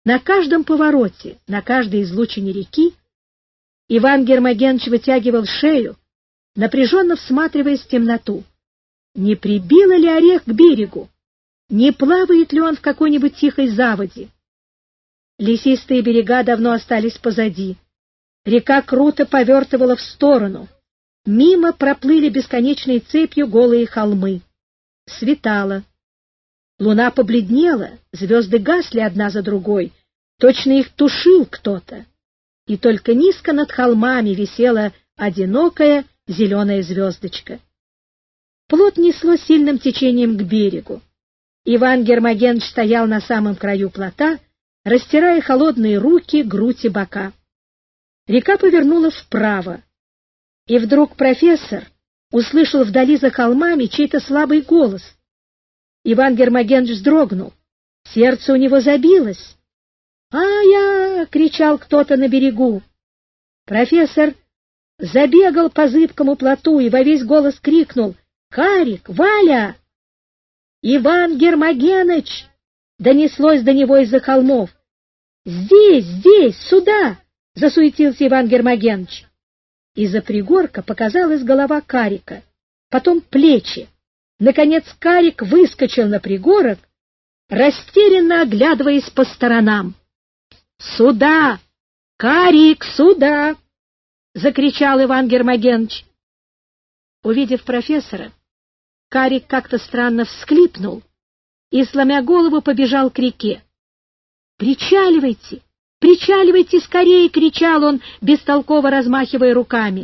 На каждом повороте, на каждой излучине реки Иван Гермогенович вытягивал шею, напряженно всматриваясь в темноту. Не прибило ли орех к берегу? Не плавает ли он в какой-нибудь тихой заводе? Лесистые берега давно остались позади. Река круто повертывала в сторону. Мимо проплыли бесконечной цепью голые холмы. Светало. Луна побледнела, звезды гасли одна за другой, точно их тушил кто-то. И только низко над холмами висела одинокая зеленая звездочка. Плот несло сильным течением к берегу. Иван Гермогенович стоял на самом краю плота, растирая холодные руки, грудь и бока. Река повернула вправо, и вдруг профессор услышал вдали за холмами чей-то слабый голос. Иван Гермогенович вздрогнул, сердце у него забилось. «А-я!» — кричал кто-то на берегу. Профессор забегал по зыбкому плоту и во весь голос крикнул: «Карик! Валя!» «Иван Гермогенович!» — донеслось до него из-за холмов. «Здесь, здесь, сюда!» — засуетился Иван Гермогенович. Из-за пригорка показалась голова Карика, потом плечи. Наконец Карик выскочил на пригорок, растерянно оглядываясь по сторонам. «Сюда! Карик, сюда!» — закричал Иван Гермогенович. Увидев профессора, Карик как-то странно всхлипнул и, сломя голову, побежал к реке. «Причаливайте! Причаливайте скорее!» — кричал он, бестолково размахивая руками.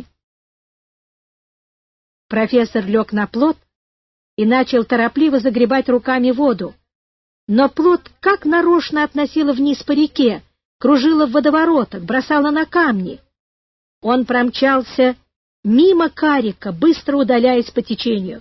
Профессор лег на плот и начал торопливо загребать руками воду. Но плот как нарочно относило вниз по реке, кружило в водоворотах, бросало на камни. Он промчался мимо Карика, быстро удаляясь по течению.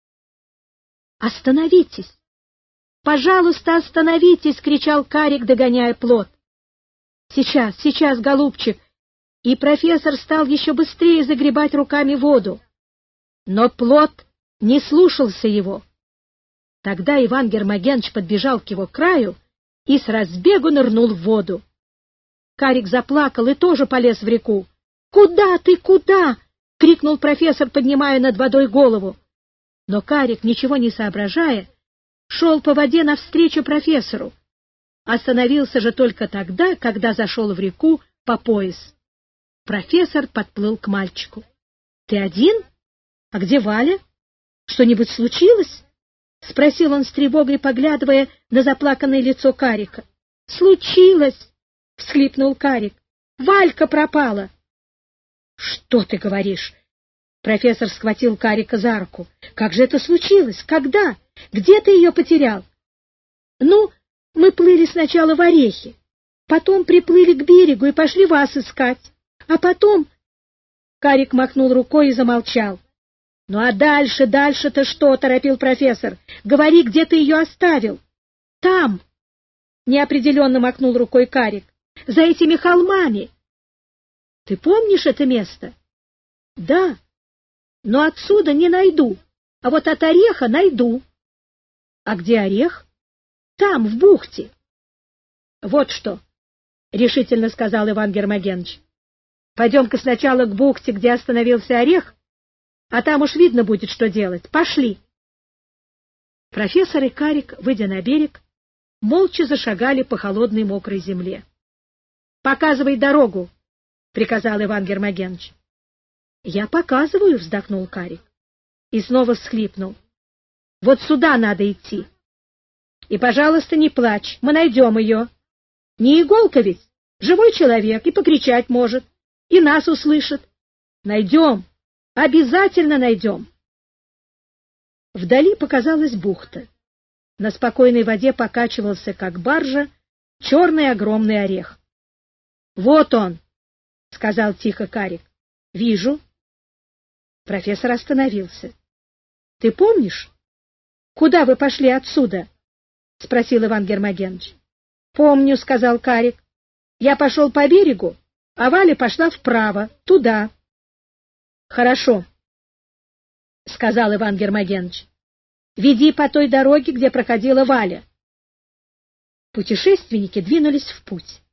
«Остановитесь! Пожалуйста, остановитесь!» — кричал Карик, догоняя плот. «Сейчас, сейчас, голубчик!» И профессор стал еще быстрее загребать руками воду. Но плот не слушался его. Тогда Иван Гермогенович подбежал к его краю и с разбегу нырнул в воду. Карик заплакал и тоже полез в реку. «Куда ты, куда?» — крикнул профессор, поднимая над водой голову. Но Карик, ничего не соображая, шел по воде навстречу профессору. Остановился же только тогда, когда зашел в реку по пояс. Профессор подплыл к мальчику. «Ты один? А где Валя? Что-нибудь случилось?» — спросил он с тревогой, поглядывая на заплаканное лицо Карика. «Случилось!» — всхлипнул Карик. «Валька пропала!» «Что ты говоришь?» Профессор схватил Карика за руку. «Как же это случилось? Когда? Где ты ее потерял?» «Ну, мы плыли сначала в Орехи, потом приплыли к берегу и пошли вас искать. А потом...» Карик махнул рукой и замолчал. «Ну а дальше-то что?» — торопил профессор. «Говори, где ты ее оставил?» «Там!» — неопределенно махнул рукой Карик. «За этими холмами!» «Ты помнишь это место?» «Да, но отсюда не найду, а вот от Ореха найду». «А где Орех?» «Там, в бухте». «Вот что», — решительно сказал Иван Гермогенович. «Пойдем-ка сначала к бухте, где остановился Орех, а там уж видно будет, что делать. Пошли». Профессор и Карик, выйдя на берег, молча зашагали по холодной мокрой земле. «Показывай дорогу», — приказал Иван Гермогенович. «Я показываю», — вздохнул Карик. И снова всхлипнул. «Вот сюда надо идти. И, пожалуйста, не плачь, мы найдем ее. Не иголка ведь, живой человек, и покричать может, и нас услышит. Найдем, обязательно найдем». Вдали показалась бухта. На спокойной воде покачивался, как баржа, черный огромный орех. «Вот он», — сказал тихо Карик. «Вижу». Профессор остановился. «Ты помнишь, куда вы пошли отсюда?» — спросил Иван Гермогенович. «Помню», — сказал Карик. «Я пошел по берегу, а Валя пошла вправо, туда». «Хорошо», — сказал Иван Гермогенович. «Веди по той дороге, где проходила Валя». Путешественники двинулись в путь.